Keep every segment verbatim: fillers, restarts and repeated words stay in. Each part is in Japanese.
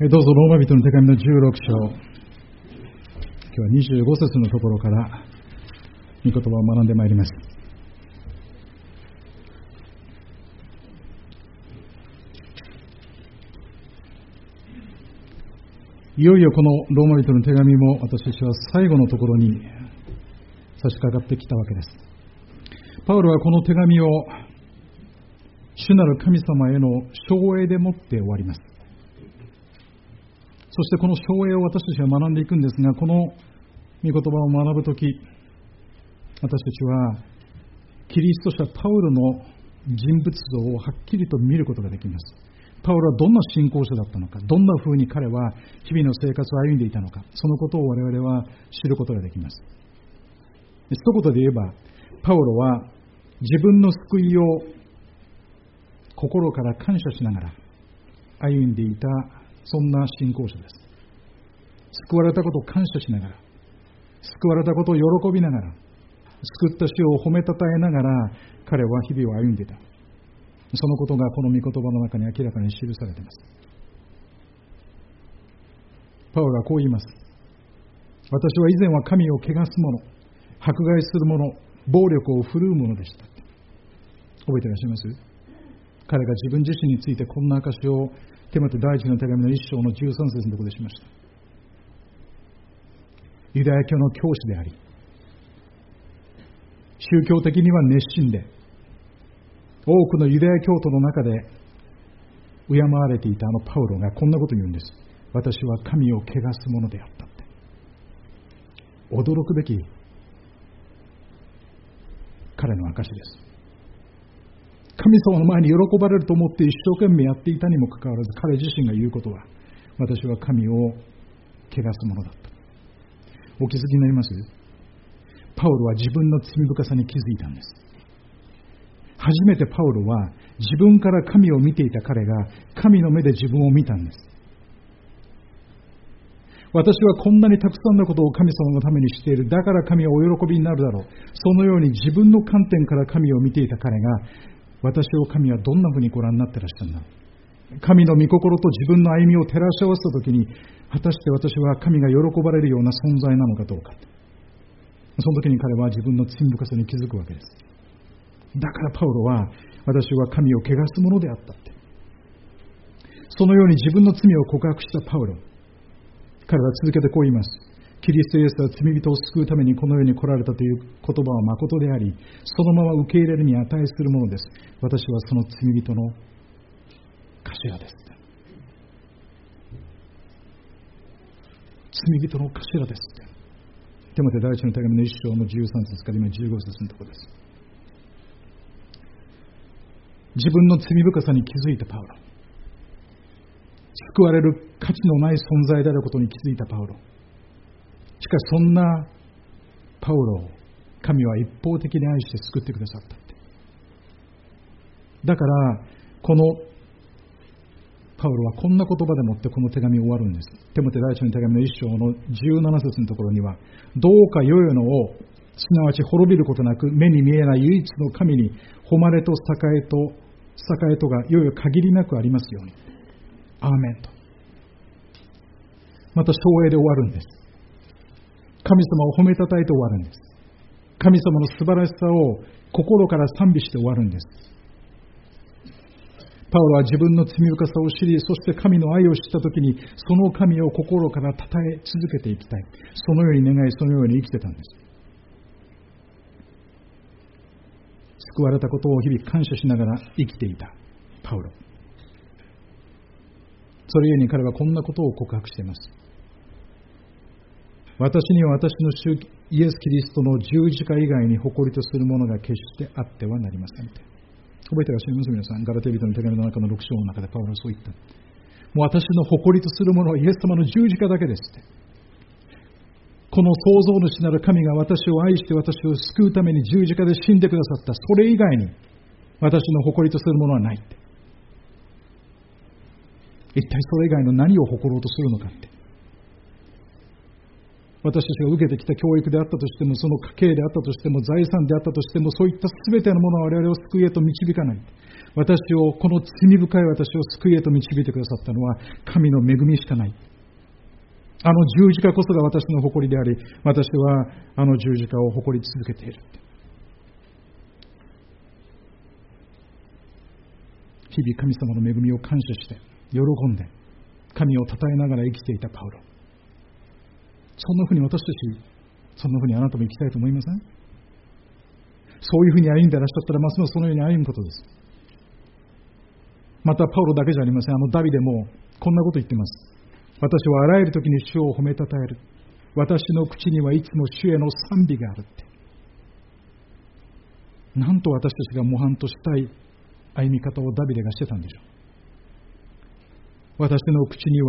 どうぞローマ人の手紙のじゅうろく章、今日はにじゅうご節のところから御言葉を学んでまいります。いよいよこのローマ人の手紙も私たちは最後のところに差し掛かってきたわけです。パウロはこの手紙を主なる神様への称栄でもって終わります。そしてこの称栄を私たちは学んでいくんですが、この御言葉を学ぶとき、私たちはキリスト者パウロの人物像をはっきりと見ることができます。パウロはどんな信仰者だったのか、どんな風に彼は日々の生活を歩んでいたのか、そのことを我々は知ることができます。一言で言えば、パウロは自分の救いを心から感謝しながら歩んでいた、そんな信仰者です。救われたことを感謝しながら、救われたことを喜びながら、救った主を褒めたたえながら彼は日々を歩んでいた。そのことがこの御言葉の中に明らかに記されています。パウロはこう言います。私は以前は神を汚す者、迫害する者、暴力を振るう者でした。覚えていらっしゃいます？彼が自分自身についてこんな証しをテモテ第一の手紙の一章のじゅうさん節のところでしました。ユダヤ教の教師であり、宗教的には熱心で、多くのユダヤ教徒の中で敬われていたあのパウロがこんなことを言うんです。私は神を汚す者であったって。驚くべき彼の証です。神様の前に喜ばれると思って一生懸命やっていたにもかかわらず、彼自身が言うことは、私は神を汚す者だった。お気づきになります？パウロは自分の罪深さに気づいたんです。初めてパウロは自分から神を見ていた彼が神の目で自分を見たんです。私はこんなにたくさんのことを神様のためにしている。だから神はお喜びになるだろう。そのように自分の観点から神を見ていた彼が、私を神はどんなふうにご覧になってらっしゃるんだ。神の御心と自分の歩みを照らし合わせたときに、果たして私は神が喜ばれるような存在なのかどうか。その時に彼は自分の罪深さに気づくわけです。だからパウロは、私は神を汚す者であったって。そのように自分の罪を告白したパウロ。彼は続けてこう言います。キリストイエスは罪人を救うためにこの世に来られたという言葉は誠であり、そのまま受け入れるに値するものです。私はその罪人の頭です。罪人の頭です。テモテ第一の手紙の一章のじゅうさん節から今じゅうご節のところです。自分の罪深さに気づいたパウロ。救われる価値のない存在であることに気づいたパウロ。しかしそんなパウロを神は一方的に愛して救ってくださったって。だからこのパウロはこんな言葉でもってこの手紙を終わるんです。テモテ第一の手紙の一章のじゅうなな節のところには、どうか世々の王、すなわち滅びることなく目に見えない唯一の神に誉れと栄えと栄えとがいよいよ限りなくありますように。アーメンと。また称栄で終わるんです。神様を褒めたたえて終わるんです。神様の素晴らしさを心から賛美して終わるんです。パウロは自分の罪深さを知り、そして神の愛を知ったときに、その神を心から称え続けていきたい。そのように願い、そのように生きてたんです。救われたことを日々感謝しながら生きていたパウロ。それゆえに彼はこんなことを告白しています。私には私の主イエス・キリストの十字架以外に誇りとするものが決してあってはなりませんって。覚えていらっしゃいます皆さん。ガラテヤ人の手紙の中のろく章の中でパウロはそう言った。もう私の誇りとするものはイエス様の十字架だけですって。この創造主なる神が私を愛して私を救うために十字架で死んでくださった。それ以外に私の誇りとするものはないって。一体それ以外の何を誇ろうとするのかって。 私たちが受けてきた教育であったとしても、その家計であったとしても、財産であったとしても、そういった全てのものを我々を救いへと導かない。私を、この罪深い私を救いへと導いてくださったのは、神の恵みしかない。あの十字架こそが私の誇りであり、私はあの十字架を誇り続けている。日々神様の恵みを感謝して、喜んで、神を称えながら生きていたパウロ。そんなふうに私たち、そんなふうにあなたも生きたいと思いません？そういうふうに歩んでいらっしゃったら、ますますそのように歩むことです。また、パウロだけじゃありません。あのダビデもこんなこと言っています。私はあらゆる時に主を褒めたたえる。私の口にはいつも主への賛美があるって。なんと私たちが模範としたい歩み方をダビデがしてたんでしょう。私の口に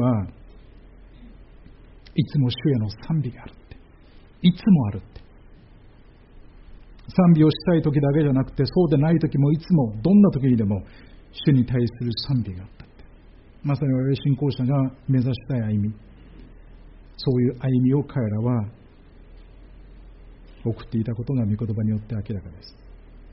はいつも主への賛美があるって。いつもあるって。賛美をしたい時だけじゃなくて、そうでない時もいつも、どんな時にでも主に対する賛美があったって。まさに我々信仰者が目指したい歩み、そういう歩みを彼らは送っていたことが御言葉によって明らかです。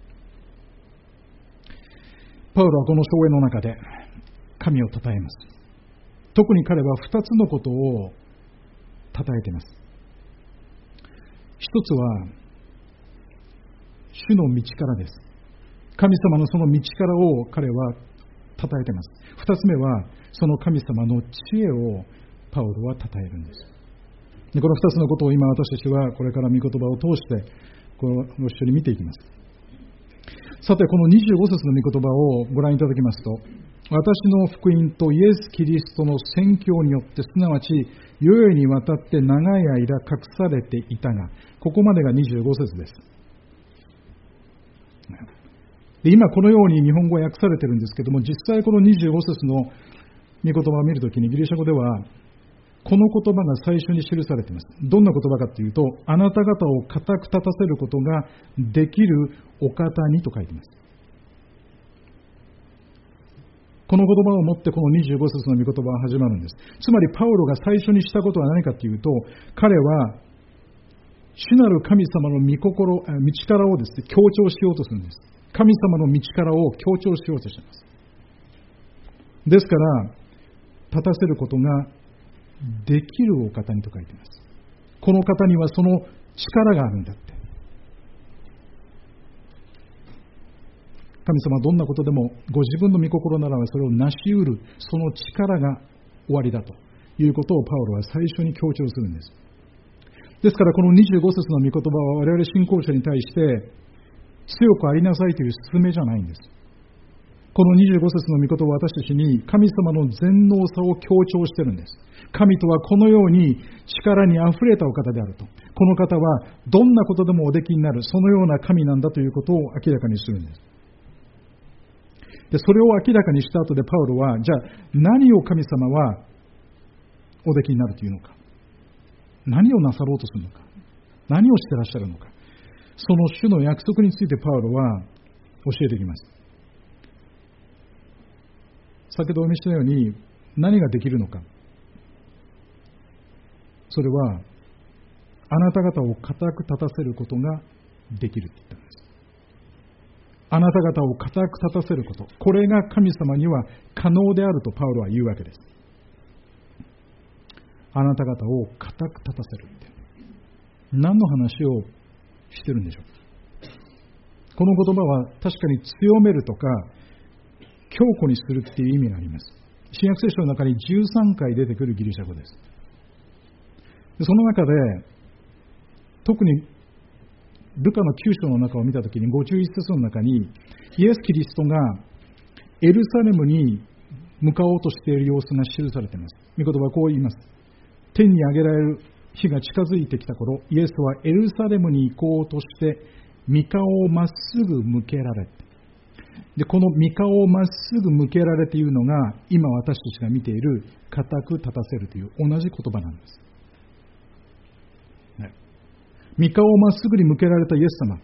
パウロはこの証言の中で神を称えます。特に彼は二つのことを称えています。一つは主の道からです。神様のその道からを彼は称えています。二つ目はその神様の知恵をパウロは称えるんです。でこの二つのことを今私たちはこれから御言葉を通してご一緒に見ていきます。さて、このにじゅうご節の御言葉をご覧いただきますと、私の福音とイエス・キリストの宣教によって、すなわち世々にわたって長い間隠されていたが、ここまでがにじゅうご節です。で今このように日本語は訳されているんですけども、実際このにじゅうご節の御言葉を見るときにギリシャ語ではこの言葉が最初に記されています。どんな言葉かというと、あなた方を固く立たせることができるお方にと書いています。この言葉をもってこのにじゅうご節の御言葉は始まるんです。つまりパウロが最初にしたことは何かというと、彼は主なる神様の御心、道からをですね、強調しようとするんです。神様の道からを強調しようとしています。ですから、立たせることができるお方にと書いています。この方にはその力があるんだって。神様はどんなことでもご自分の御心ならばそれを成し得る、その力が終わりだということをパウロは最初に強調するんです。ですからこのにじゅうご節の御言葉は我々信仰者に対して強くありなさいという勧めじゃないんです。このにじゅうご節の御言葉は私たちに神様の全能さを強調しているんです。神とはこのように力にあふれたお方であると。この方はどんなことでもおできになる、そのような神なんだということを明らかにするんです。でそれを明らかにした後でパウロは、じゃあ何を神様はおできになるというのか、何をなさろうとするのか、何をしてらっしゃるのか、その主の約束についてパウロは教えていきます。先ほどお見せしたように何ができるのか、それはあなた方を固く立たせることができると言ったんです。あなた方を固く立たせること、これが神様には可能であるとパウロは言うわけです。あなた方を固く立たせるって、何の話をしてるんでしょう。この言葉は確かに強めるとか強固にするっていう意味があります。新約聖書の中にじゅうさんかい出てくるギリシャ語です。その中で特にルカのきゅう章の中を見たときにごじゅういち節の中にイエス・キリストがエルサレムに向かおうとしている様子が記されています。御言葉はこう言います。天に上げられる日が近づいてきた頃、イエスはエルサレムに行こうとして御顔をまっすぐ向けられて、でこの御顔をまっすぐ向けられているのが今私たちが見ている固く立たせるという同じ言葉なんです。御顔をまっすぐに向けられたイエス様、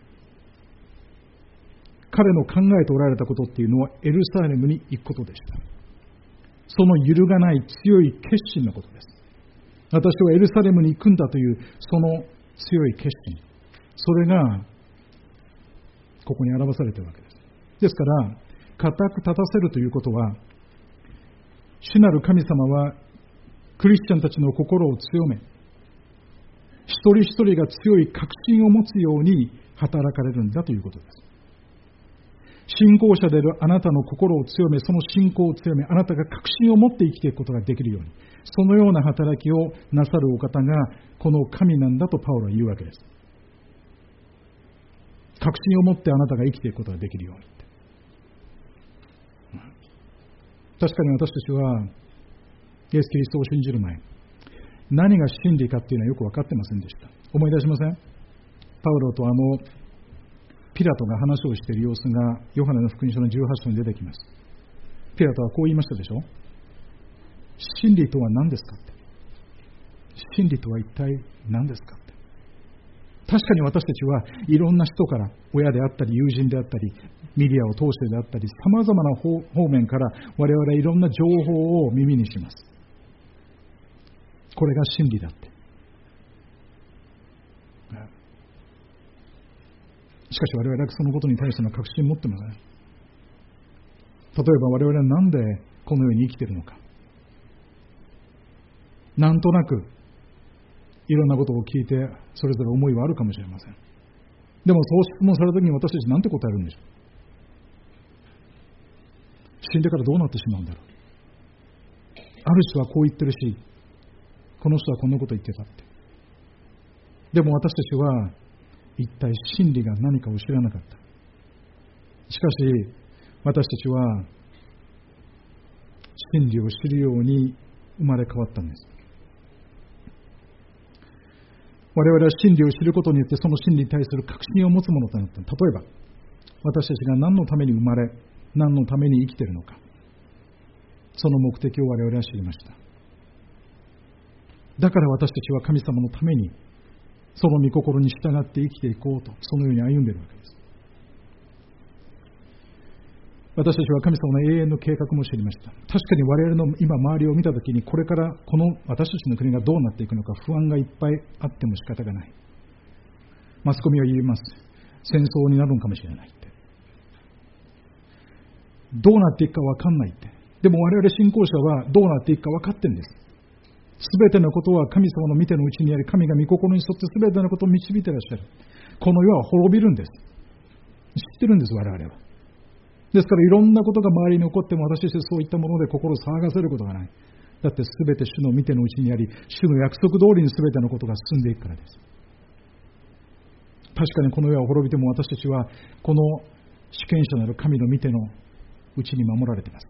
彼の考えておられたことっていうのはエルサレムに行くことでした。その揺るがない強い決心のことです。 私はエルサレムに行くんだというその強い決心、それがここに表されているわけです。ですから固く立たせるということは、主なる神様はクリスチャンたちの心を強め、一人一人が強い確信を持つように働かれるんだということです。信仰者であるあなたの心を強め、その信仰を強め、あなたが確信を持って生きていくことができるように、そのような働きをなさるお方がこの神なんだとパウロは言うわけです。確信を持ってあなたが生きていくことができるように。確かに私たちはイエス・キリストを信じる前、何が真理かっていうのはよく分かってませんでした。思い出しません？パウロとあのピラトが話をしている様子がヨハネの福音書のじゅうはち章に出てきます。ピラトはこう言いましたでしょ。真理とは何ですかって。真理とは一体何ですかって。確かに私たちはいろんな人から、親であったり友人であったりメディアを通してであったり、さまざまな方面から我々はいろんな情報を耳にします。これが真理だって。しかし我々はそのことに対しての確信を持ってません。例えば我々はなんでこのように生きているのか、なんとなくいろんなことを聞いてそれぞれ思いはあるかもしれません。でもそう質問されたときに私たちなんて答えるんでしょう。死んでからどうなってしまうんだろう。ある人はこう言ってるし、この人はこんなこと言ってたって。でも私たちは一体真理が何かを知らなかった。しかし私たちは真理を知るように生まれ変わったんです。我々は真理を知ることによってその真理に対する確信を持つものとなった。例えば私たちが何のために生まれ、何のために生きているのか、その目的を我々は知りました。だから私たちは神様のためにその御心に従って生きていこうと、そのように歩んでいるわけです。私たちは神様の永遠の計画も知りました。確かに我々の今周りを見たときに、これからこの私たちの国がどうなっていくのか不安がいっぱいあっても仕方がない。マスコミは言います。戦争になるのかもしれないって。どうなっていくか分かんないって。でも我々信仰者はどうなっていくか分かってるんです。すべてのことは神様の見てのうちにあり、神が御心に沿ってすべてのことを導いていらっしゃる。この世は滅びるんです。知ってるんです、我々は。ですからいろんなことが周りに起こっても、私たちはそういったもので心を騒がせることがない。だってすべて主の見てのうちにあり、主の約束通りにすべてのことが進んでいくからです。確かにこの世は滅びても、私たちはこの主権者なる神の見てのうちに守られています。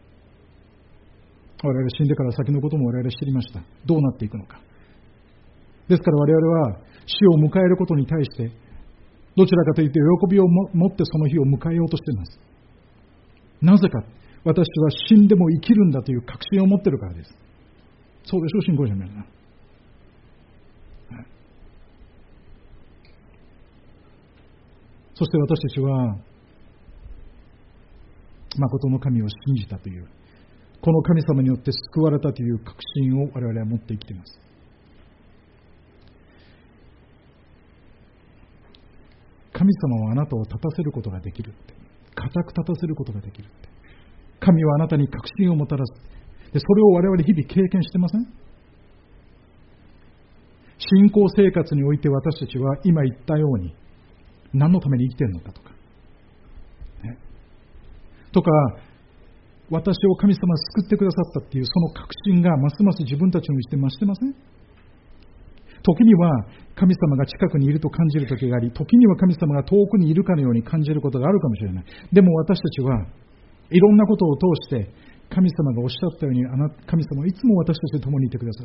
我々死んでから先のことも我々知りました。どうなっていくのか。ですから我々は死を迎えることに対してどちらかというと喜びを持ってその日を迎えようとしています。なぜか、私は死んでも生きるんだという確信を持っているからです。そうでしょう、信仰者の皆さん。そして私たちは誠の神を信じたという、この神様によって救われたという確信を我々は持って生きています。神様はあなたを立たせることができるって、固く立たせることができるって、神はあなたに確信をもたらす。でそれを我々日々経験してません？信仰生活において私たちは今言ったように何のために生きているのかとか、ね、とか私を神様が救ってくださったっていうその確信がますます自分たちのうちで増してません？時には神様が近くにいると感じる時があり、時には神様が遠くにいるかのように感じることがあるかもしれない。でも私たちはいろんなことを通して神様がおっしゃったように、あな神様はいつも私たちと共にいてくださる。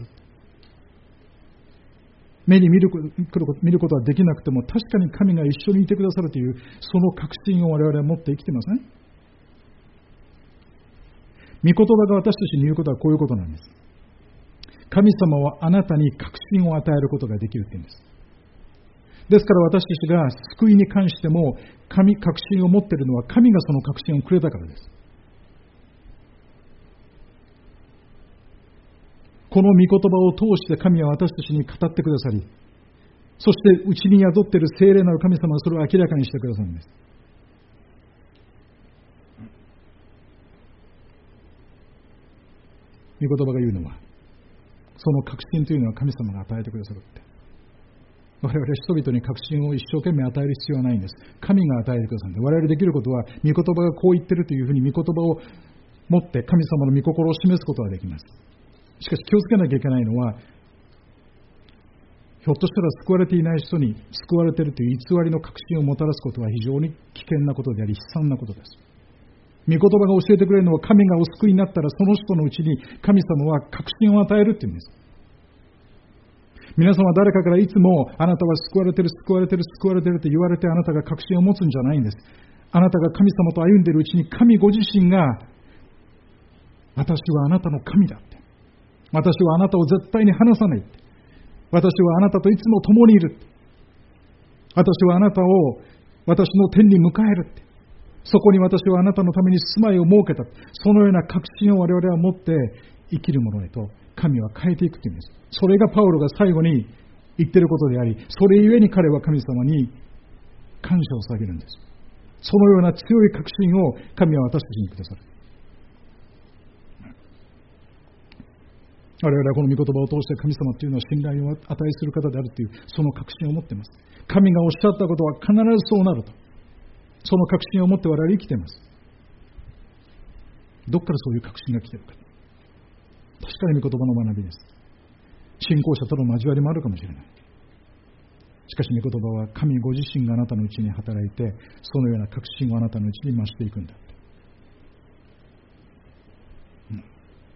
目に見る、見ることはできなくても確かに神が一緒にいてくださるというその確信を我々は持って生きてません？御言葉が私たちに言うことはこういうことなんです。神様はあなたに確信を与えることができるって言うんです。ですから私たちが救いに関しても神確信を持っているのは神がその確信をくれたからです。 この御言葉を通して神は私たちに語ってくださり、そしてうちに宿っている聖霊なる神様はそれを明らかにしてくださるんです。御言葉が言うのは、その確信というのは神様が与えてくださるって。我々は人々に確信を一生懸命与える必要はないんです。神が与えてくださるんで、我々できることは、御言葉がこう言ってるというふうに御言葉を持って神様の御心を示すことができます。しかし気をつけなきゃいけないのは、ひょっとしたら救われていない人に救われているという偽りの確信をもたらすことは非常に危険なことであり、悲惨なことです。御言葉が教えてくれるのは、神がお救いになったらその人のうちに神様は確信を与えるっていうんです。皆さんは誰かからいつもあなたは救われてる、救われてる、救われてると言われてあなたが確信を持つんじゃないんです。あなたが神様と歩んでいるうちに神ご自身が、私はあなたの神だって。私はあなたを絶対に離さないって。私はあなたといつも共にいるって。私はあなたを私の天に迎えるって。そこに私はあなたのために住まいを設けた。そのような確信を我々は持って生きるものへと神は変えていくというんです。それがパウロが最後に言っていることであり、それゆえに彼は神様に感謝を捧げるんです。そのような強い確信を神は私たちにくださる。我々はこの御言葉を通して神様というのは信頼を値する方であるというその確信を持っています。神がおっしゃったことは必ずそうなると、その確信を持って我々は生きています。どこからそういう確信が来ているか。確かに御言葉の学びです。信仰者との交わりもあるかもしれない。しかし御言葉は神ご自身があなたのうちに働いて、そのような確信をあなたのうちに増していくんだ。うん、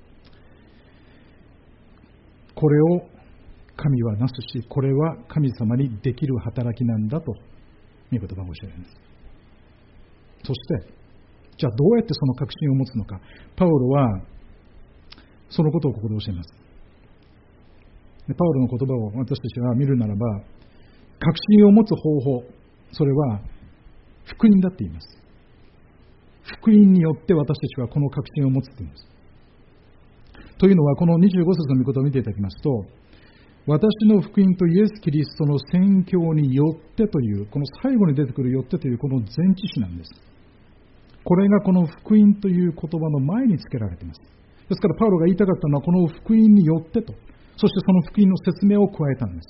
これを神はなすし、これは神様にできる働きなんだと御言葉が教えるんです。そしてじゃあどうやってその確信を持つのか。パウロはそのことをここで教えます。パウロの言葉を私たちは見るならば、確信を持つ方法、それは福音だって言います。福音によって私たちはこの確信を持つと言います。というのは、このにじゅうご節の御言葉を見ていただきますと、私の福音とイエス・キリストの宣教によってという、この最後に出てくるよってというこの前置詞なんです。これがこの福音という言葉の前につけられています。ですからパウロが言いたかったのはこの福音によってと、そしてその福音の説明を加えたんです。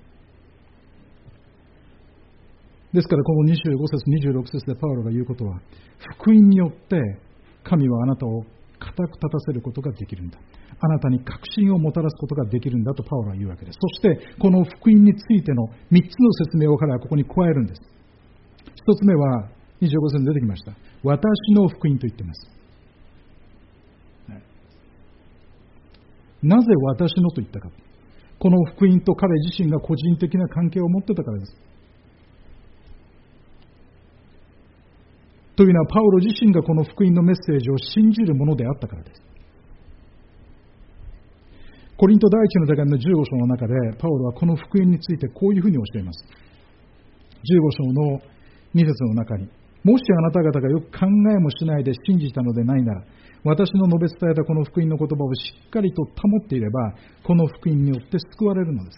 ですからこのにじゅうご節、にじゅうろく節でパウロが言うことは、福音によって神はあなたを固く立たせることができるんだ。あなたに確信をもたらすことができるんだとパウロは言うわけです。そしてこの福音についてのみっつの説明を彼はここに加えるんです。ひとつめはにじゅうご節に出てきました。私の福音と言っています。なぜ私のと言ったか。この福音と彼自身が個人的な関係を持ってたからです。というのはパウロ自身がこの福音のメッセージを信じるものであったからです。コリント第一の手紙のじゅうご章の中でパウロはこの福音についてこういうふうに教えます。じゅうご章のに節の中に、もしあなた方がよく考えもしないで信じたのでないなら、私の述べ伝えたこの福音の言葉をしっかりと保っていれば、この福音によって救われるのです。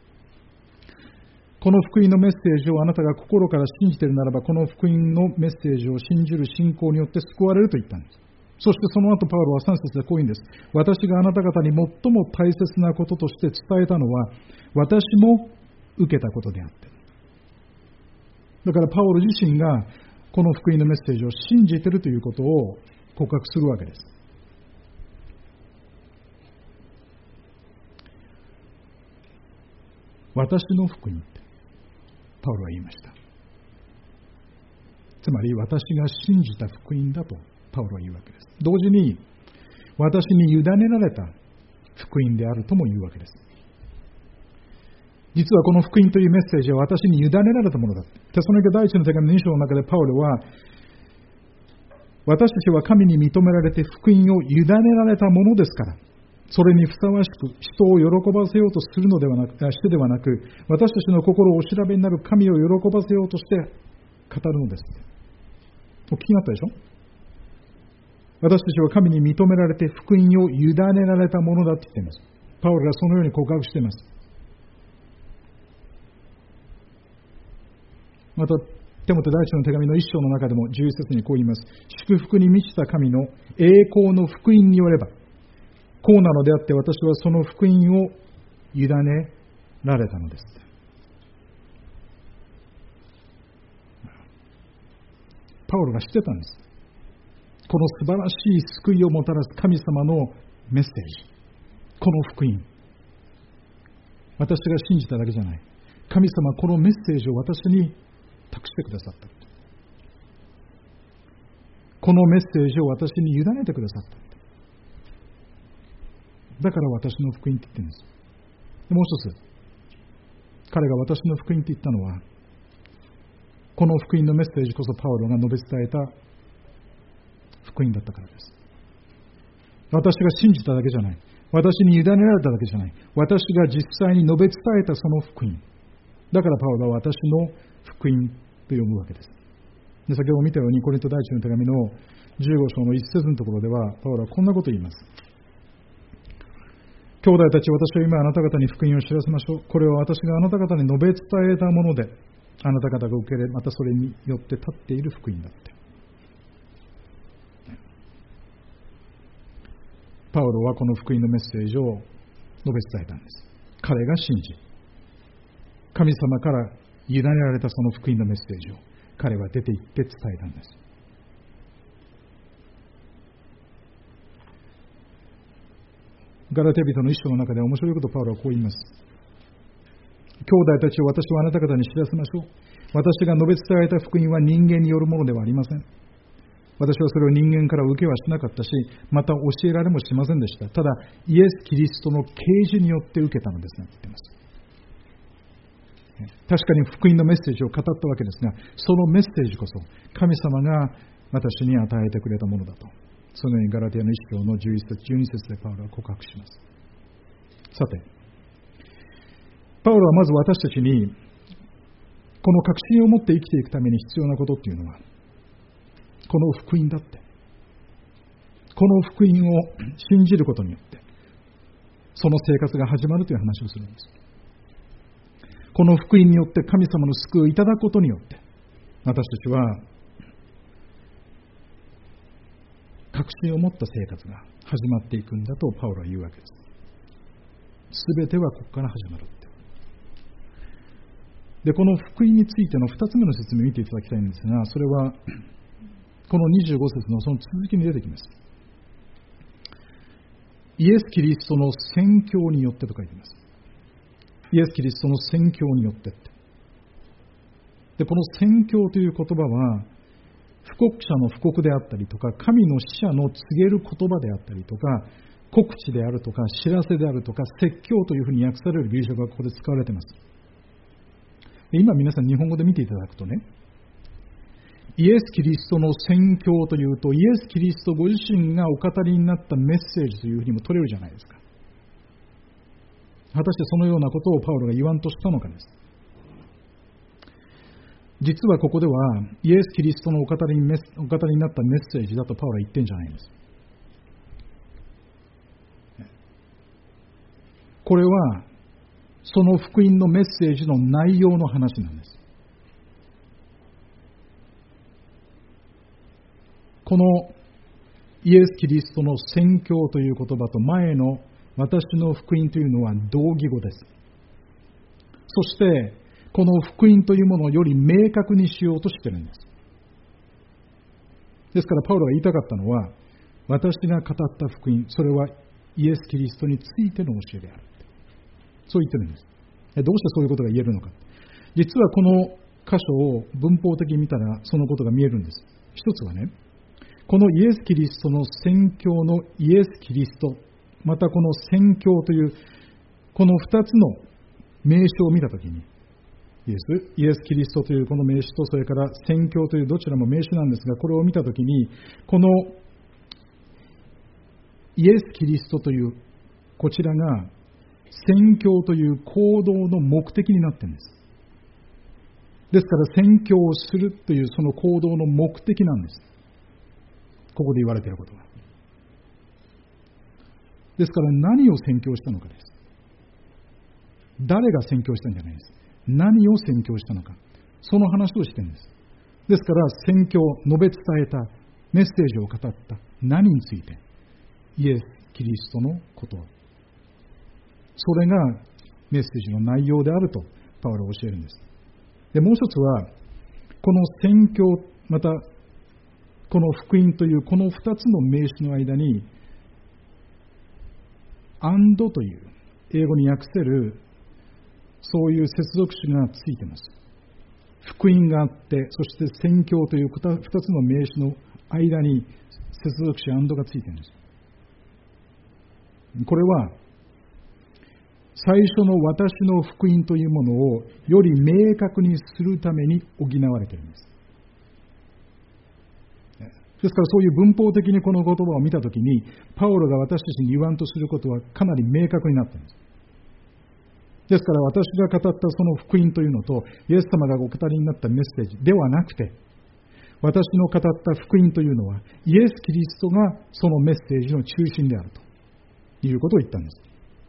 この福音のメッセージをあなたが心から信じているならば、この福音のメッセージを信じる信仰によって救われると言ったんです。そしてその後パウロはさん節でこういうんです。私があなた方に最も大切なこととして伝えたのは、私も受けたことであって。だからパウロ自身がこの福音のメッセージを信じているということを告白するわけです。私の福音ってパウロは言いました。つまり私が信じた福音だとパウロは言うわけです。同時に私に委ねられた福音であるとも言うわけです。実はこの福音というメッセージは私に委ねられたものだ。テサロニケ第一の手紙のに章の中でパウロは、私たちは神に認められて福音を委ねられたものですから、それにふさわしく人を喜ばせようとするのではなくしてではなく、私たちの心をお調べになる神を喜ばせようとして語るのです。お聞きになったでしょ？ 私たちは神に認められて福音を委ねられたものだって言っています。パウロがそのように告白しています。また、テモテ第一の手紙の一章の中でもじゅういち節にこう言います。祝福に満ちた神の栄光の福音によれば、こうなのであって私はその福音を委ねられたのです。パウロが知ってたんです。この素晴らしい救いをもたらす神様のメッセージ、この福音、私が信じただけじゃない。神様はこのメッセージを私に託してくださった。このメッセージを私に委ねてくださった。だから私の福音って言ってるんです。でもう一つ、彼が私の福音って言ったのは、この福音のメッセージこそパウロが述べ伝えた福音だったからです。私が信じただけじゃない。私に委ねられただけじゃない。私が実際に述べ伝えたその福音。だからパウロは私の福音と呼ぶわけです。で、先ほど見たようにコリント第一の手紙のじゅうご章の一節のところでは、パウロはこんなことを言います。兄弟たち、私は今あなた方に福音を知らせましょう。これは私があなた方に述べ伝えたもので、あなた方が受け入れ、またそれによって立っている福音だって。パウロはこの福音のメッセージを述べ伝えたんです。彼が信じ、神様から委ねられたその福音のメッセージを彼は出て行って伝えたんです。ガラテヤ人の一章の中で面白いことをパウロはこう言います。兄弟たちを私はあなた方に知らせましょう。私が述べ伝えた福音は人間によるものではありません。私はそれを人間から受けはしなかったし、また教えられもしませんでした。ただ、イエス・キリストの啓示によって受けたのですねと言っています。確かに福音のメッセージを語ったわけですが、そのメッセージこそ神様が私に与えてくれたものだと。そのようにガラテヤの一章のじゅういち節、じゅうに節でパウロは告白します。さて、パウロはまず私たちにこの確信を持って生きていくために必要なことっていうのは、この福音だって。この福音を信じることによって、その生活が始まるという話をするんです。この福音によって神様の救いをいただくことによって、私たちは確信を持った生活が始まっていくんだとパウロは言うわけです。すべてはここから始まるって。で、この福音についてのふたつめの説明を見ていただきたいんですが、それはこのにじゅうご節のその続きに出てきます。イエス・キリストの宣教によってと書いています。イエス・キリストの宣教によってって。で、この宣教という言葉は、布告者の布告であったりとか、神の使者の告げる言葉であったりとか、告知であるとか、知らせであるとか、説教というふうに訳されるビジョンがここで使われています。で、今皆さん日本語で見ていただくとね、イエス・キリストの宣教というと、イエス・キリストご自身がお語りになったメッセージというふうにも取れるじゃないですか。果たしてそのようなことをパウロが言わんとしたのかです。実はここではイエス・キリストのお語りにメスお語りになったメッセージだとパウロは言ってんじゃないんです。これはその福音のメッセージの内容の話なんです。このイエス・キリストの宣教という言葉と前の私の福音というのは同義語です。そしてこの福音というものをより明確にしようとしているんです。ですからパウロが言いたかったのは、私が語った福音、それはイエス・キリストについての教えである。そう言ってるんです。どうしてそういうことが言えるのか。実はこの箇所を文法的に見たらそのことが見えるんです。一つはね、このイエス・キリストの宣教のイエス・キリスト、またこの宣教というこの二つの名称を見たときに、イエス、イエス・キリストというこの名詞と、それから宣教というどちらも名詞なんですが、これを見たときに、このイエス・キリストというこちらが宣教という行動の目的になっているんです。ですから宣教をするというその行動の目的なんです。ここで言われていることは。 ですから何を宣教したのかです。誰が宣教したんじゃないです。何を宣教したのか。その話をしているんです。ですから宣教、述べ伝えた、メッセージを語った何について、イエス・キリストのこと。それがメッセージの内容であるとパウロは教えるんです。で、もう一つは、この宣教、またこの福音というこの二つの名詞の間に、and という英語に訳せるそういう接続詞がついています。福音があって、そして宣教という二つの名詞の間に接続詞 and がついているんです。これは最初の私の福音というものをより明確にするために補われているんです。ですからそういう文法的にこの言葉を見たときに、パウロが私たちに言わんとすることはかなり明確になっているんです。ですから私が語ったその福音というのと、イエス様がお語りになったメッセージではなくて、私の語った福音というのは、イエス・キリストがそのメッセージの中心であるということを言ったんです。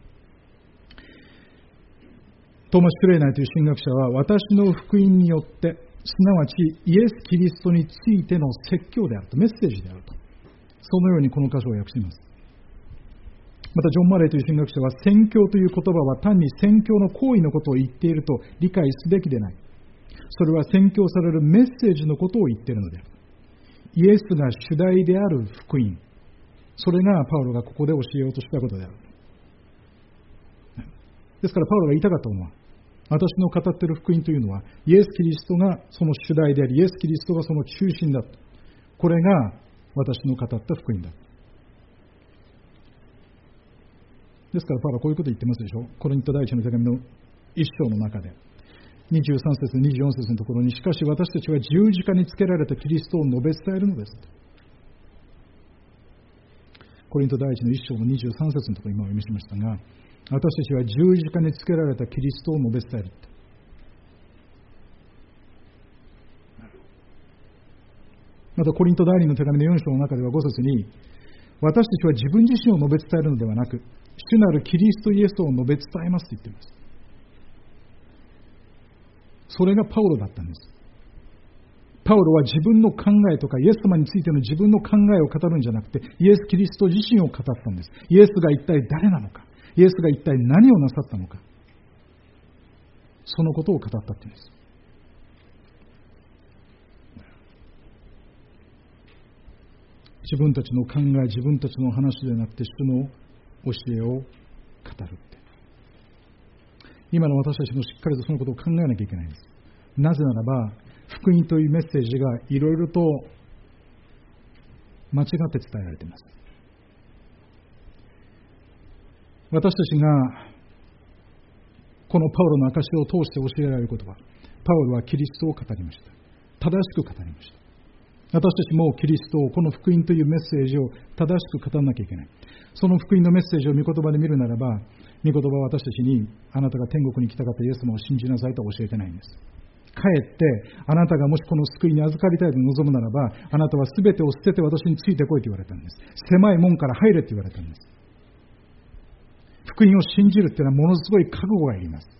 トーマス・クレイナーという神学者は、私の福音によって、すなわちイエス・キリストについての説教であると、メッセージであると、そのようにこの箇所を訳しています。またジョン・マレーという神学者は、宣教という言葉は単に宣教の行為のことを言っていると理解すべきでない。それは宣教されるメッセージのことを言っているのである。イエスが主題である福音、それがパウロがここで教えようとしたことである。ですからパウロが言いたかったのは、私の語っている福音というのは、イエス・キリストがその主題であり、イエス・キリストがその中心だと。これが私の語った福音だ。ですからパウロはこういうことを言ってますでしょ。コリント第一の手紙の一章の中で、にじゅうさん節、にじゅうよん節のところに、しかし私たちは十字架につけられたキリストを述べ伝えるのです。コリント第一の一章のにじゅうさん節のところに今お読みしましたが、私たちは十字架につけられたキリストを述べ伝える。またコリント第二の手紙のよん章の中ではご節に、私たちは自分自身を述べ伝えるのではなく、主なるキリストイエスを述べ伝えますと言っています。それがパウロだったんです。パウロは自分の考えとかイエス様についての自分の考えを語るんじゃなくて、イエス・キリスト自身を語ったんです。イエスが一体誰なのか、イエスが一体何をなさったのか、そのことを語ったっていうんです。自分たちの考え、自分たちの話でなくて主の教えを語るって。今の私たちもしっかりとそのことを考えなきゃいけないんです。なぜならば、福音というメッセージがいろいろと間違って伝えられています。私たちがこのパウロの証を通して教えられることは、パウロはキリストを語りました。正しく語りました。私たちもキリストを、この福音というメッセージを正しく語らなきゃいけない。その福音のメッセージを御言葉で見るならば、御言葉は私たちに、あなたが天国に来たかったイエス様を信じなさいと教えてないんです。かえって、あなたがもしこの救いに預かりたいと望むならば、あなたはすべてを捨てて私についてこいと言われたんです。狭い門から入れと言われたんです。福音を信じるっていうのはものすごい覚悟がいります。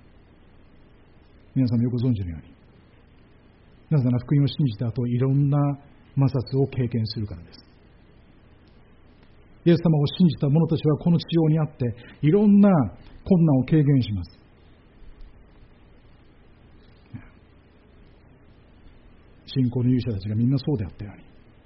皆さんもよくご存知のように。なぜなら福音を信じた後、いろんな摩擦を経験するからです。イエス様を信じた者たちはこの地上にあって、いろんな困難を経験します。信仰の勇者たちがみんなそうであったように。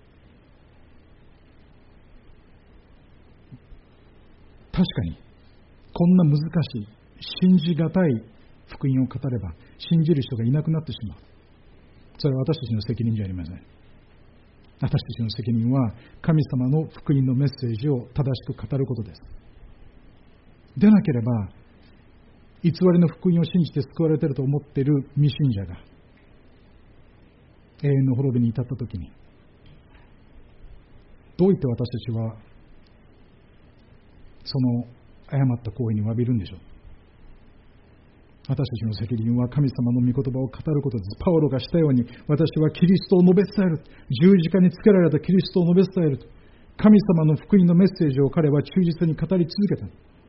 確かに、こんな難しい、信じがたい福音を語れば、信じる人がいなくなってしまう。それは私たちの責任じゃありません。私たちの責任は、神様の福音のメッセージを正しく語ることです。でなければ、偽りの福音を信じて救われていると思っている未信者が、永遠の滅びに至ったときに、どう言って私たちは、その誤った行為に詫びるんでしょう。私たちの責任は神様の御言葉を語ることです。パウロがしたように、私はキリストを述べ伝える。十字架につけられたキリストを述べ伝える。 神様の福音のメッセージを彼は忠実に語り続けた。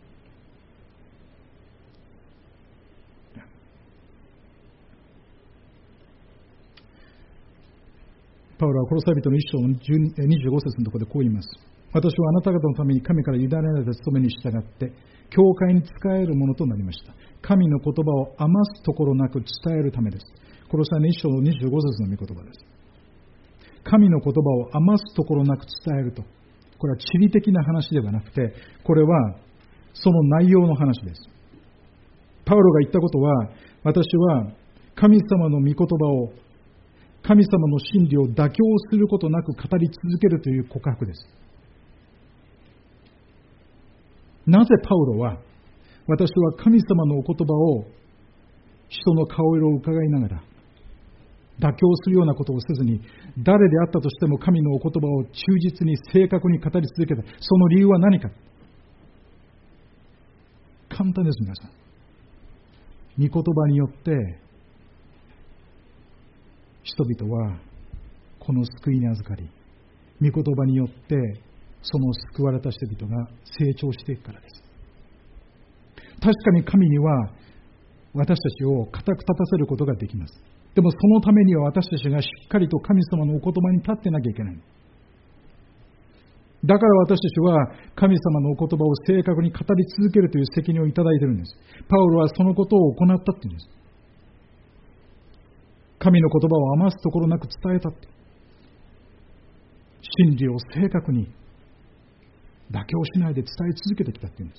パウロはコロサイ人の一章のにじゅうご節のところでこう言います。私はあなた方のために神から委ねられた務めに従って教会に仕えるものとなりました。神の言葉を余すところなく伝えるためです。コロサイの一章のにじゅうご節の御言葉です。神の言葉を余すところなく伝えると、これは地理的な話ではなくて、これはその内容の話です。パウロが言ったことは、私は神様の御言葉を、神様の真理を妥協することなく語り続けるという告白です。なぜパウロは、私は神様のお言葉を人の顔色を伺いながら妥協するようなことをせずに、誰であったとしても神のお言葉を忠実に正確に語り続けた。その理由は何か。簡単です、皆さん。御言葉によって人々はこの救いに預かり、御言葉によってその救われた人々が成長していくからです。確かに神には私たちを固く立たせることができます。でもそのためには私たちがしっかりと神様のお言葉に立ってなきゃいけない。だから私たちは神様のお言葉を正確に語り続けるという責任をいただいているんです。パウロはそのことを行ったっていうんです。神の言葉を余すところなく伝えたって。真理を正確に妥協しないで伝え続けてきたっていうんです。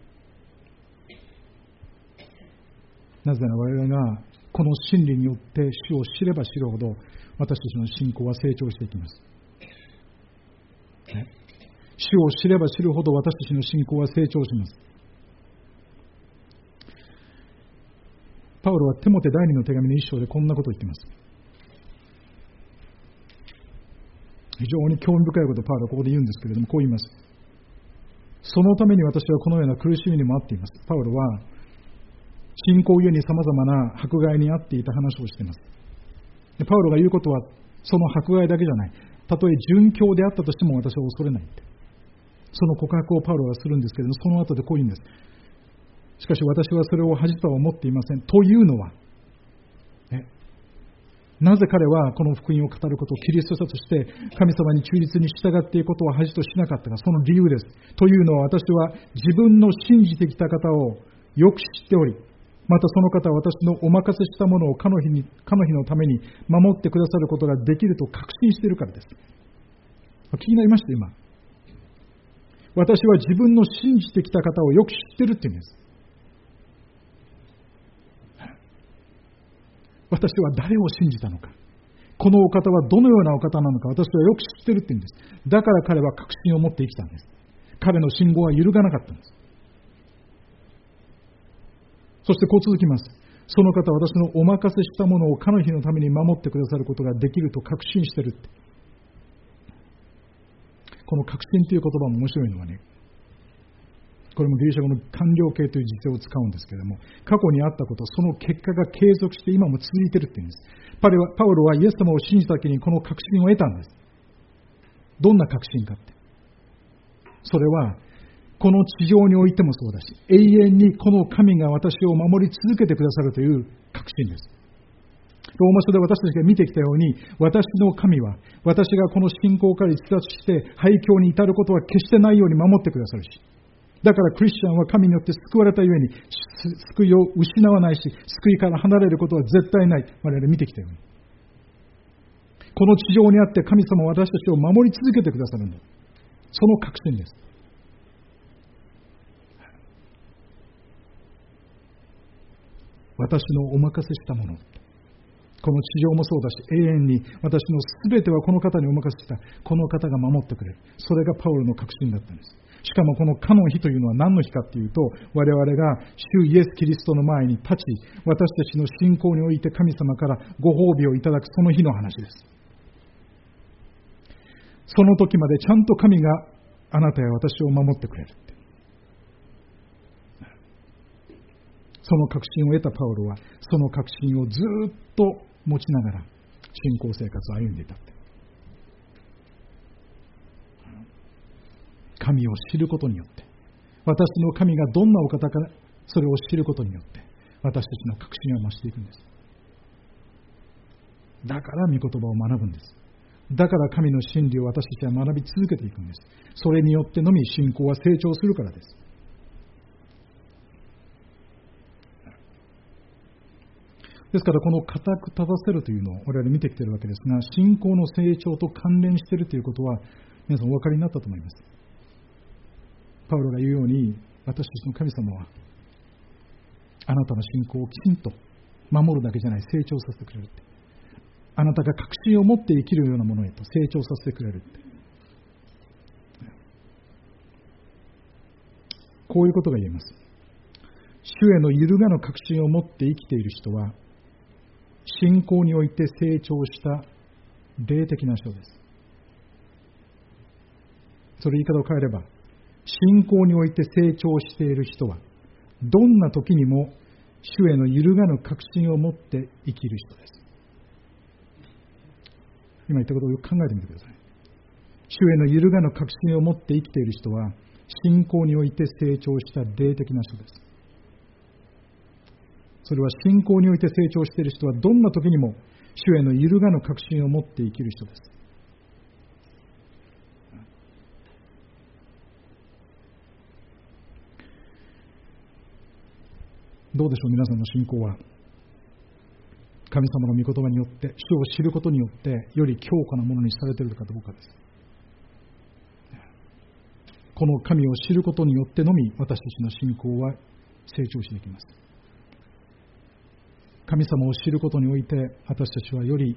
なぜなら我々がこの真理によって主を知れば知るほど私たちの信仰は成長していきます。ね、主を知れば知るほど私たちの信仰は成長します。パウロはテモテ第二の手紙の一章でこんなことを言っています。非常に興味深いことをパウロはここで言うんですけれども、こう言います。そのために私はこのような苦しみにもあっています。パウロは信仰ゆえにさまざまな迫害にあっていた話をしています。でパウロが言うことはその迫害だけじゃない。たとえ殉教であったとしても私は恐れないって。その告白をパウロはするんですけれども、その後でこう言うんです。しかし私はそれを恥とは思っていません。というのは、ね、なぜ彼はこの福音を語ることをキリスト者として神様に忠実に従っていくことを恥としなかったか、その理由です。というのは私は自分の信じてきた方をよく知っており、またその方は私のお任せしたものをかの日に、かの日のために守ってくださることができると確信しているからです。気になりました、今。私は自分の信じてきた方をよく知ってるって言うんです。私は誰を信じたのか。このお方はどのようなお方なのか私はよく知ってるって言うんです。だから彼は確信を持って生きたんです。彼の信号は揺るがなかったんです。そしてこう続きます。その方は私のお任せしたものをかの日のために守ってくださることができると確信してるって。この確信という言葉も面白いのはね、これもギリシャ語の完了形という実践を使うんですけれども、過去にあったこと、その結果が継続して今も続いているって言うんです。パウロはイエス様を信じた時にこの確信を得たんです。どんな確信かって。それは、この地上においてもそうだし、永遠にこの神が私を守り続けてくださるという確信です。ローマ書で私たちが見てきたように、私の神は、私がこの信仰から逸脱して廃墟に至ることは決してないように守ってくださるし、だからクリスチャンは神によって救われたゆえに、救いを失わないし、救いから離れることは絶対ない。我々見てきたように。この地上にあって神様は私たちを守り続けてくださるんだ。その確信です。私のお任せしたもの。この地上もそうだし、永遠に私のすべてはこの方にお任せした。この方が守ってくれる。それがパウロの確信だったんです。しかもこのかの日というのは何の日かというと、我々が主イエス・キリストの前に立ち、私たちの信仰において神様からご褒美をいただくその日の話です。その時までちゃんと神があなたや私を守ってくれる。その確信を得たパウロは、その確信をずっと持ちながら信仰生活を歩んでいた。 神を知ることによって、私の神がどんなお方か、それを知ることによって、私たちの確信は増していくんです。だから御言葉を学ぶんです。だから神の真理を私たちは学び続けていくんです。それによってのみ信仰は成長するからです。ですからこの固く立たせるというのを我々見てきているわけですが、信仰の成長と関連しているということは皆さんお分かりになったと思います。パウロが言うように、私たちの神様はあなたの信仰をきちんと守るだけじゃない、成長させてくれるって。あなたが確信を持って生きるようなものへと成長させてくれるって。こういうことが言えます。主への揺るがぬ確信を持って生きている人は、信仰において成長した霊的な人です。それ言い方を変えれば、信仰において成長している人は、どんな時にも主への揺るがぬ確信を持って生きる人です。今言ったことをよく考えてみてください。主への揺るがぬ確信を持って生きている人は、信仰において成長した霊的な人です。それは信仰において成長している人は、どんな時にも主への揺るがぬ確信を持って生きる人です。どうでしょう、皆さんの信仰は神様の御言葉によって、主を知ることによってより強固なものにされているかどうかです。この神を知ることによってのみ私たちの信仰は成長していきます。神様を知ることにおいて私たちはより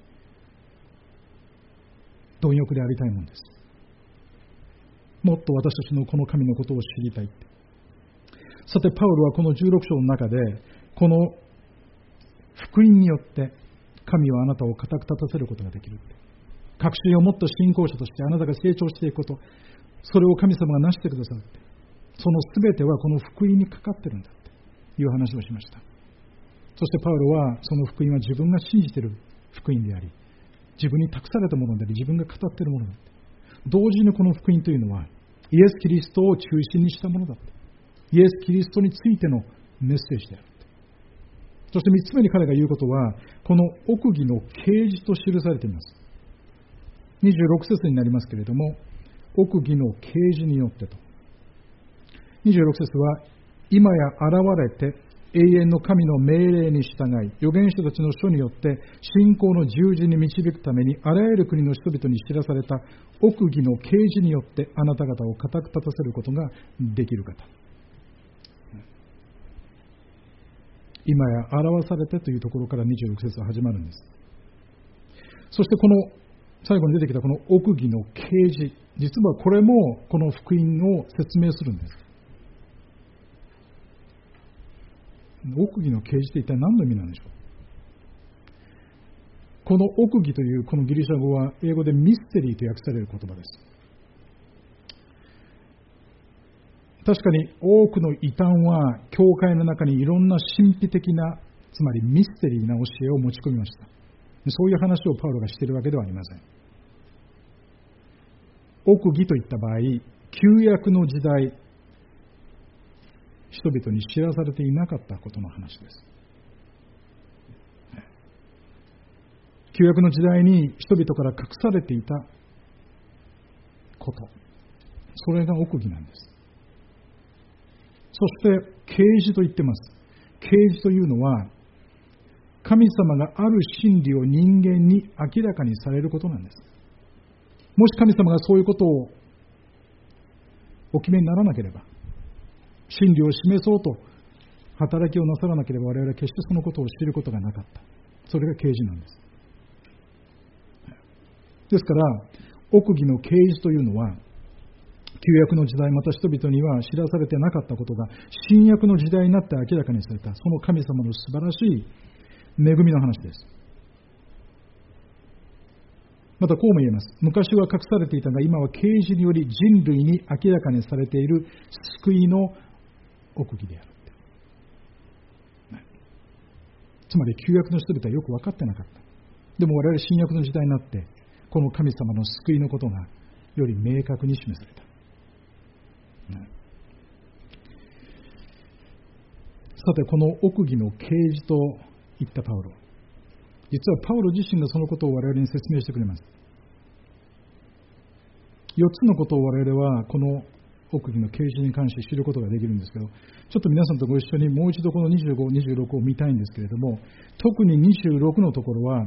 貪欲でありたいものです。もっと私たちのこの神のことを知りたい。さてパウロはこのじゅうろく章の中で、この福音によって神はあなたを固く立たせることができる。確信を持った信仰者としてあなたが成長していくこと、それを神様がなしてくださる。そのすべてはこの福音にかかっているんだという話をしました。そしてパウロはその福音は自分が信じている福音であり、自分に託されたものであり、自分が語っているものだって。同時にこの福音というのはイエス・キリストを中心にしたものだって。イエス・キリストについてのメッセージである。そして三つ目に彼が言うことは、この奥義の啓示と記されています。にじゅうろく節になりますけれども、奥義の啓示によってと。にじゅうろく節は、今や現れて永遠の神の命令に従い、預言者たちの書によって信仰の十字に導くためにあらゆる国の人々に知らされた奥義の啓示によってあなた方を固く立たせることができる方。今や表されてというところからにじゅうろく節は始まるんです。そしてこの最後に出てきたこの奥義の啓示、実はこれもこの福音を説明するんです。奥義の啓示って一体何の意味なんでしょう。この奥義というこのギリシャ語は英語でミステリーと訳される言葉です。確かに多くの異端は教会の中にいろんな神秘的な、つまりミステリーな教えを持ち込みました。そういう話をパウロがしているわけではありません。奥義といった場合、旧約の時代、人々に知らされていなかったことの話です。旧約の時代に人々から隠されていたこと、それが奥義なんです。そして啓示と言ってます。啓示というのは神様がある真理を人間に明らかにされることなんです。もし神様がそういうことをお決めにならなければ、真理を示そうと働きをなさらなければ、我々は決してそのことを知ることがなかった。それが啓示なんです。ですから奥義の啓示というのは、旧約の時代また人々には知らされてなかったことが新約の時代になって明らかにされた、その神様の素晴らしい恵みの話です。またこうも言えます。昔は隠されていたが今は啓示により人類に明らかにされている救いの奥義である。つまり旧約の人々はよく分かってなかった。でも我々新約の時代になってこの神様の救いのことがより明確に示された。 さて、この奥義の啓示と言ったパウロ、実はパウロ自身がそのことを我々に説明してくれます。よっつのことを我々はこの奥義の啓示に関して知ることができるんですけど、ちょっと皆さんとご一緒にもう一度このにじゅうご、にじゅうろくを見たいんですけれども、特ににじゅうろくのところは、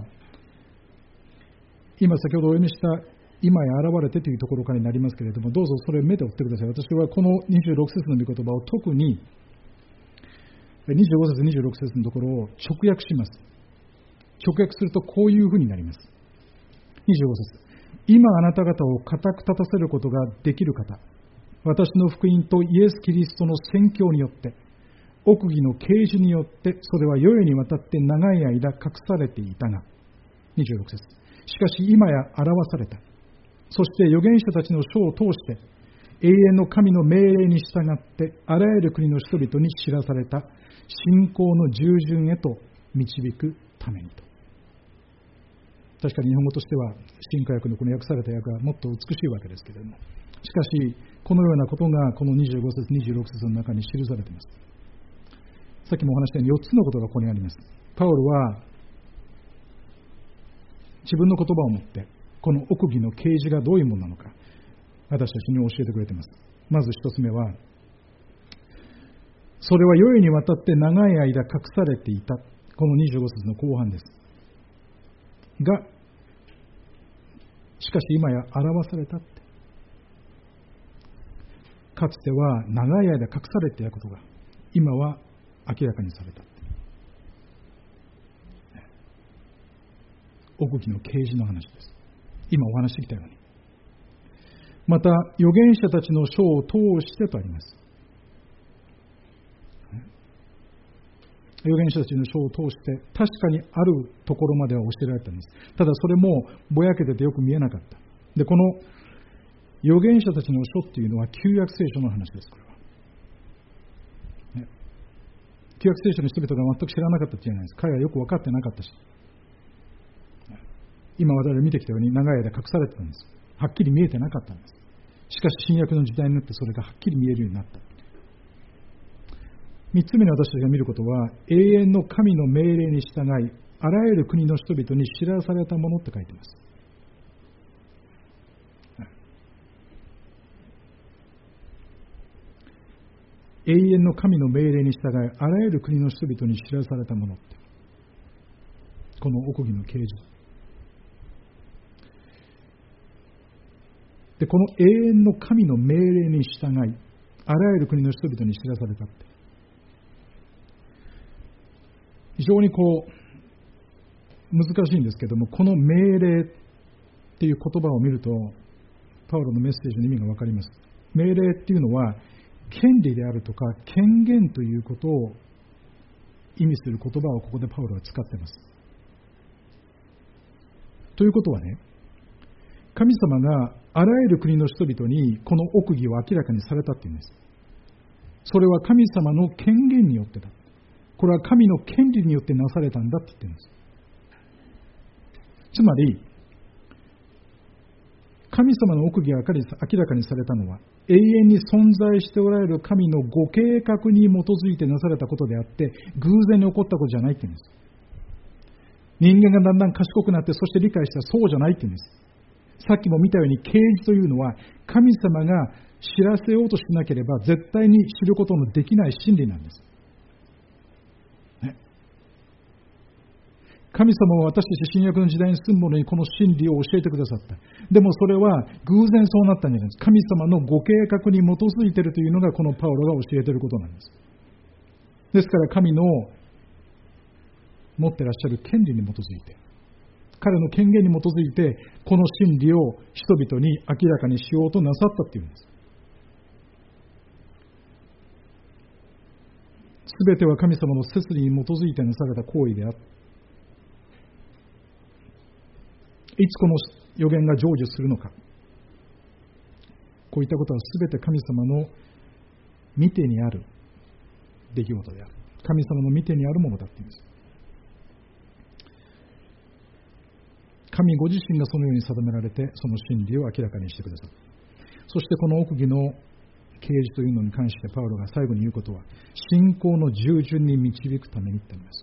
今先ほどお読みした今や現れてというところからになりますけれども、どうぞそれを目で追ってください。私はこのにじゅうろく節の御言葉を特ににじゅうご節、にじゅうろく節のところを直訳します。直訳するとこういうふうになります。にじゅうご節、今あなた方を固く立たせることができる方、私の福音とイエス・キリストの宣教によって、奥義の啓示によって、それは世々にわたって長い間隠されていたが、にじゅうろく節、しかし今や表された。そして預言者たちの書を通して、永遠の神の命令に従って、あらゆる国の人々に知らされた信仰の従順へと導くためにと。確かに日本語としては、新化訳のこの訳された訳はもっと美しいわけですけれども、しかし、このようなことがこのにじゅうご節、にじゅうろく節の中に記されています。さっきもお話したようによっつのことがここにあります。パウロは自分の言葉を持って、この奥義の啓示がどういうものなのか、私たちに教えてくれています。まず一つ目は、それは世々にわたって長い間隠されていた、このにじゅうご節の後半です。が、しかし今や表されたって。かつては長い間隠されていたことが、今は明らかにされた。奥義の啓示の話です。今お話してきたように。また、預言者たちの書を通してとあります。預言者たちの書を通して、確かにあるところまでは教えられたんです。ただそれもぼやけててよく見えなかった。で、この預言者たちの書っていうのは旧約聖書の話です、これは。ね、旧約聖書の人々が全く知らなかったじゃないです。彼はよく分かってなかったし。今我々見てきたように長い間隠されてたんです。はっきり見えてなかったんです。しかし新約の時代になってそれがはっきり見えるようになった。三つ目に私たちが見ることは、永遠の神の命令に従い、あらゆる国の人々に知らされたものって書いています。永遠の神の命令に従い、あらゆる国の人々に知らされたものって、この奥義の啓示で、この永遠の神の命令に従い、あらゆる国の人々に知らされたって、非常にこう難しいんですけども、この命令っていう言葉を見ると、パウロのメッセージの意味がわかります。命令っていうのは権利であるとか権限ということを意味する言葉をここでパウロは使っています。ということはね、神様があらゆる国の人々にこの奥義を明らかにされたっていうんです。それは神様の権限によってだ。これは神の権利によってなされたんだって言ってるんです。つまり、神様の奥義が明らかにされたのは、永遠に存在しておられる神のご計画に基づいてなされたことであって、偶然に起こったことじゃないって言うんです。人間がだんだん賢くなって、そして理解したらそうじゃないって言うんです。さっきも見たように、啓示というのは、神様が知らせようとしなければ、絶対に知ることのできない真理なんです。神様は私たち新約の時代に住む者にこの真理を教えてくださった。でもそれは偶然そうなったんじゃないです。神様のご計画に基づいているというのがこのパウロが教えていることなんです。ですから神の持っていらっしゃる権利に基づいて、彼の権限に基づいてこの真理を人々に明らかにしようとなさったっていうんです。すべては神様の摂理に基づいてなされた行為であって、いつこの予言が成就するのか、こういったことはすべて神様の見てにある出来事である。神様の見てにあるものだっていうんです。神ご自身がそのように定められて、その真理を明らかにしてくださる。そしてこの奥義の啓示というのに関してパウロが最後に言うことは、信仰の従順に導くためにって言うんです。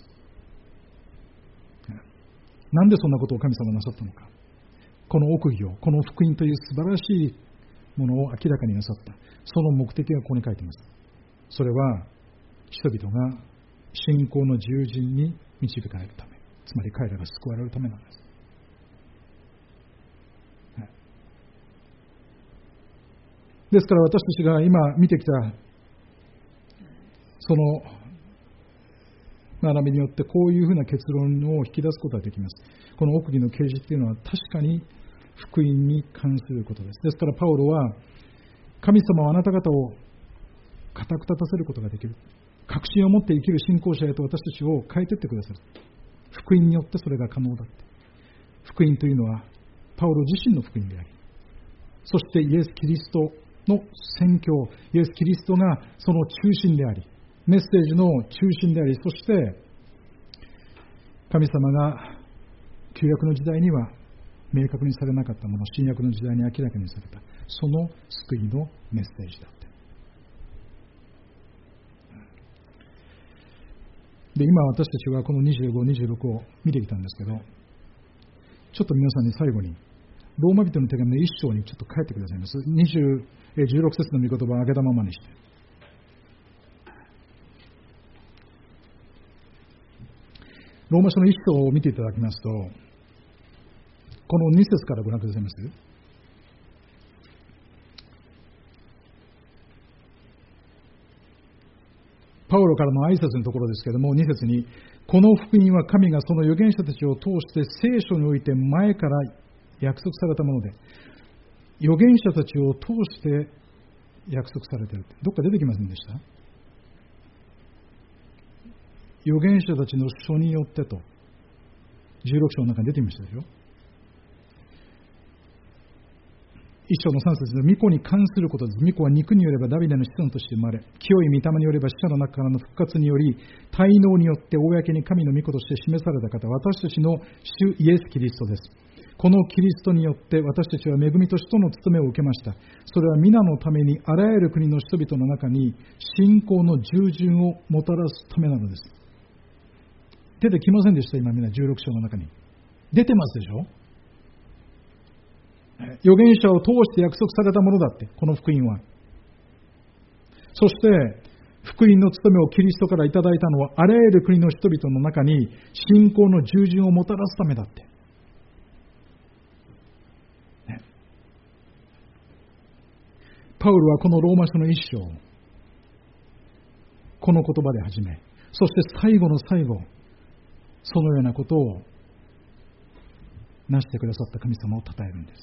なんでそんなことを神様がなさったのか。この奥義を、この福音という素晴らしいものを明らかになさった。その目的がここに書いています。それは、人々が信仰の従順に導かれるため、つまり彼らが救われるためなんです。ですから私たちが今見てきたその学びによってこういうふうな結論を引き出すことができます。この奥義の啓示っていうのは確かに福音に関することです。ですからパウロは神様はあなた方を固く立たせることができる。確信を持って生きる信仰者へと私たちを変えていってくださる。福音によってそれが可能だって。福音というのはパウロ自身の福音であり、そしてイエス・キリストの宣教、イエス・キリストがその中心であり、メッセージの中心であり、そして神様が旧約の時代には明確にされなかったもの、新約の時代に明らかにされた、その救いのメッセージだって。で、今私たちはこのにじゅうご、にじゅうろくを見てきたんですけど、ちょっと皆さんに最後にローマ人の手紙の一章にちょっと帰ってくださいます。にじゅう、じゅうろく節の御言葉を挙げたままにして。ローマ書の一章を見ていただきますと、このに節からご覧くださいます。パウロからの挨拶のところですけれども、に節に、この福音は神がその預言者たちを通して聖書において前から約束されたもので、預言者たちを通して約束されている。どっか出てきませんでした？預言者たちの書によってと、じゅうろく章の中に出てきましたでしょ。一章のさん節で、御子に関することです。御子は肉によればダビデの子孫として生まれ、清い御霊によれば死者の中からの復活により、滞納によって公に神の御子として示された方、私たちの主イエス・キリストです。このキリストによって私たちは恵みと使徒の務めを受けました。それは皆のためにあらゆる国の人々の中に信仰の従順をもたらすためなのです。出てきませんでした？今みんなじゅうろく章の中に出てますでしょ。預言者を通して約束されたものだって、この福音は。そして福音の務めをキリストからいただいたのは、あらゆる国の人々の中に信仰の従順をもたらすためだって。ね、パウロはこのローマ書の一章、この言葉で始め、そして最後の最後、そのようなことをなしてくださった神様を称えるんです。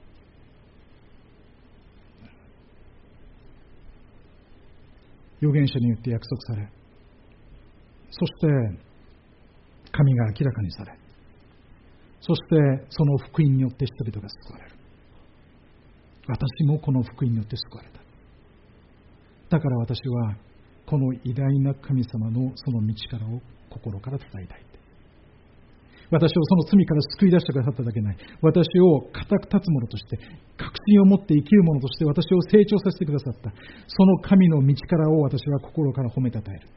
預言者によって約束され、そして神が明らかにされ、そしてその福音によって人々が救われる。私もこの福音によって救われた。だから私はこの偉大な神様のその道からを心から伝えたい。私をその罪から救い出してくださっただけない。私を固く立つ者として、確信を持って生きる者として私を成長させてくださった。その神の道からを私は心から褒めたたえる。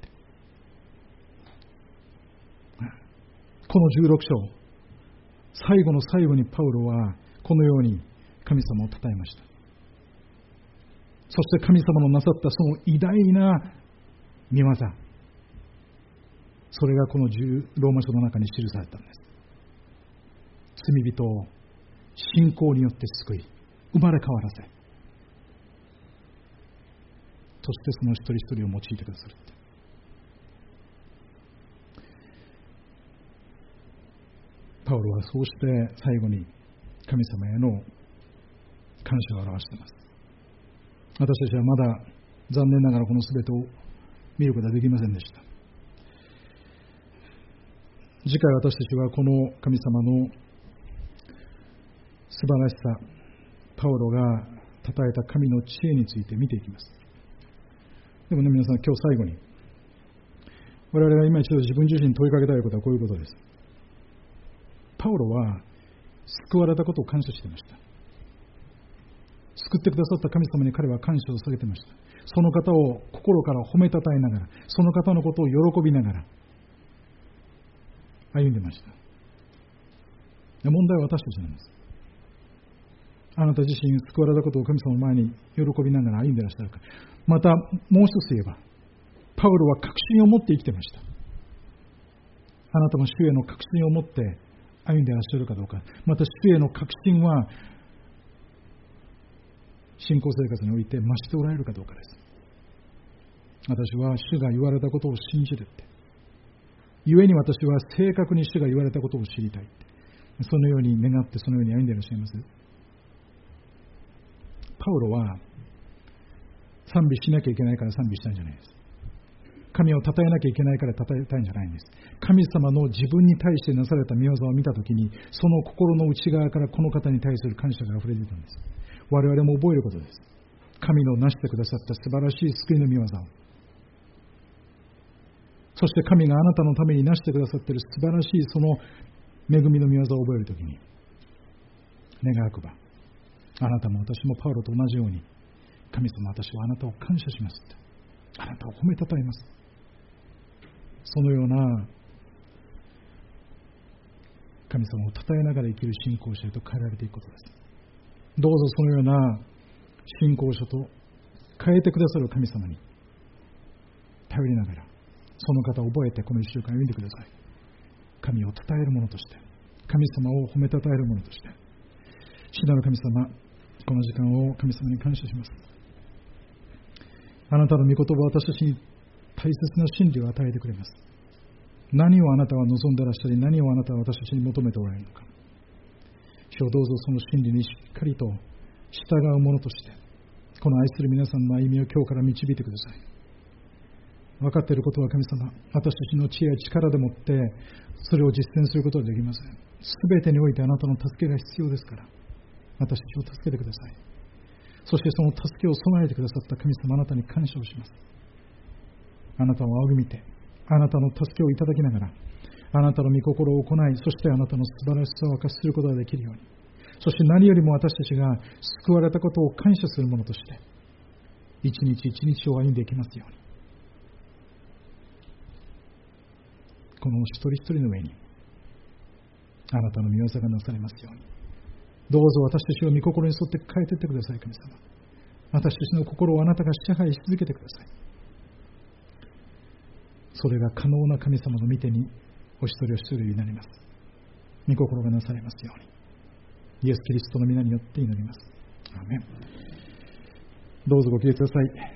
このじゅうろく章、最後の最後にパウロはこのように神様を称えました。そして神様のなさったその偉大な御業、それがこのローマ書の中に記されたんです。罪人を信仰によって救い、生まれ変わらせ、そしてその一人一人を用いてくださる。パウロはそうして最後に神様への感謝を表しています。私たちはまだ残念ながらこの全てを見ることはできませんでした。次回私たちはこの神様の素晴らしさ、パウロが称えた神の知恵について見ていきます。でもね、皆さん、今日最後に我々が今一度自分自身に問いかけたいことはこういうことです。パウロは救われたことを感謝していました。 救ってくださった神様に彼は感謝を捧げていました。その方を心から褒めたたえながら、その方のことを喜びながら歩んでいました。問題は私たちなんです。あなた自身救われたことを神様の前に喜びながら歩んでいらっしゃるか。またもう一つ言えば、パウロは確信を持って生きていました。あなたも主への確信を持って歩んでいらっしゃるかどうか。また主への確信は信仰生活において増しておられるかどうかです。私は主が言われたことを信じるって。故に私は正確に主が言われたことを知りたいって。そのように願ってそのように歩んでいらっしゃいます。パウロは賛美しなきゃいけないから賛美したんじゃないです。神を称えなきゃいけないから称えたいんじゃないんです。神様の自分に対してなされた御業を見たときに、その心の内側からこの方に対する感謝があふれていたんです。我々も覚えることです。神のなしてくださった素晴らしい救いの御業を、そして神があなたのためになしてくださっている素晴らしいその恵みの御業を覚えるときに、願わくばあなたも私もパウロと同じように、神様、私はあなたを感謝しますって、あなたを褒めたたえます。そのような神様を称えながら生きる信仰者へと変えられていくことです。どうぞそのような信仰者と変えてくださる神様に頼りながら、その方を覚えてこの一週間歩んでください。神を称えるものとして、神様を褒めたたえるものとして、主なる神様、この時間を神様に感謝します。あなたの御言葉は私たちに大切な真理を与えてくれます。何をあなたは望んでらっしゃり、何をあなたは私たちに求めておられるのか。主をどうぞその真理にしっかりと従うものとして、この愛する皆さんの歩みを今日から導いてください。分かっていることは神様、私たちの知恵や力でもってそれを実践することはできません。すべてにおいてあなたの助けが必要ですから、私たちを助けてください。そしてその助けを備えてくださった神様、あなたに感謝をします。あなたを仰ぎ見て、あなたの助けをいただきながら、あなたの御心を行い、そしてあなたの素晴らしさを明かしすることができるように、そして何よりも私たちが救われたことを感謝するものとして、一日一日を歩んでいきますように、この一人一人の上にあなたの御業がなされますように、どうぞ私たちを御心に沿って変えていってください。神様、私たちの心をあなたが支配し続けてください。それが可能な神様の御手にお一人お一人になります。御心がなされますように、イエス・キリストの皆によって祈ります。アーメン。どうぞご起立ください。